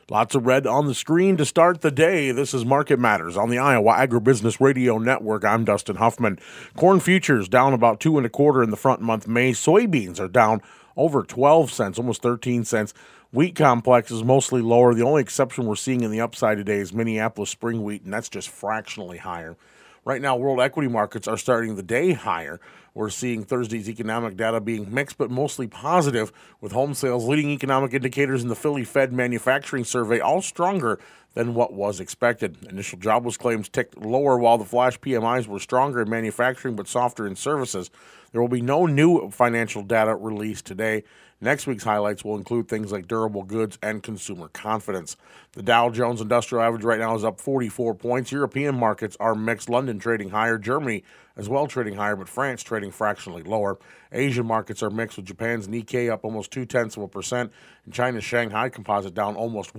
Lots of red on the screen to start the day. This is Market Matters on the Iowa Agribusiness Radio Network. I'm Dustin Huffman. Corn futures down about 2 1/4 in the front month May. Soybeans are down over 12 cents, almost 13 cents. Wheat complex is mostly lower. The only exception we're seeing in the upside today is Minneapolis spring wheat, and that's just fractionally higher. Right now, world equity markets are starting the day higher. We're seeing Thursday's economic data being mixed but mostly positive, with home sales, leading economic indicators in the Philly Fed manufacturing survey all stronger than what was expected. Initial jobless claims ticked lower while the flash PMIs were stronger in manufacturing but softer in services. There will be no new financial data released today. Next week's highlights will include things like durable goods and consumer confidence. The Dow Jones Industrial Average right now is up 44 points. European markets are mixed. London trading higher. Germany as well trading higher, but France trading fractionally lower. Asian markets are mixed, with Japan's Nikkei up almost 0.2%, and China's Shanghai Composite down almost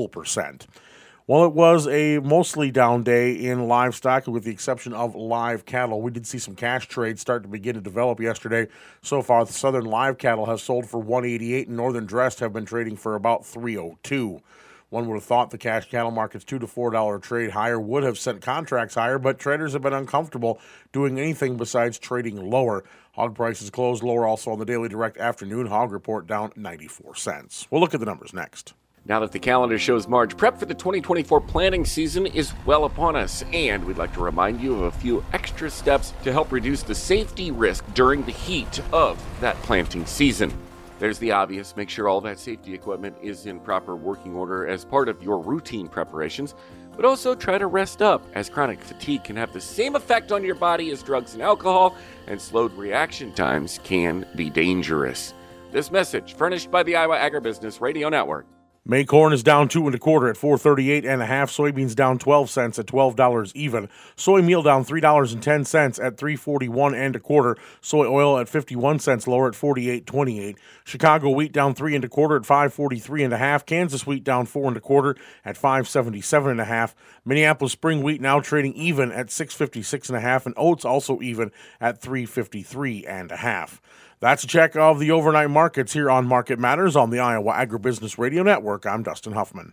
1%. Well, it was a mostly down day in livestock, with the exception of live cattle. We did see some cash trades start to begin to develop yesterday. So far, the southern live cattle have sold for $188, and northern dressed have been trading for about $302. One would have thought the cash cattle market's $2 to $4 trade higher would have sent contracts higher, but traders have been uncomfortable doing anything besides trading lower. Hog prices closed lower also on the Daily Direct Afternoon Hog Report, down 94 cents. We'll look at the numbers next. Now that the calendar shows March, prep for the 2024 planting season is well upon us, and we'd like to remind you of a few extra steps to help reduce the safety risk during the heat of that planting season. There's the obvious: make sure all that safety equipment is in proper working order as part of your routine preparations, but also try to rest up, as chronic fatigue can have the same effect on your body as drugs and alcohol, and slowed reaction times can be dangerous. This message furnished by the Iowa Agribusiness Radio Network. May corn is down 2 1/4 at 438.5. Soybeans down 12 cents at $12 even. Soy meal down $3.10 at $341 1/4. Soy oil at 51 cents lower at 48.28. Chicago wheat down 3 1/4 at 543.5. Kansas wheat down 4 1/4 at 577.5. Minneapolis spring wheat now trading even at 656.5, and oats also even at 353.5. That's a check of the overnight markets here on Market Matters on the Iowa Agribusiness Radio Network. I'm Dustin Huffman.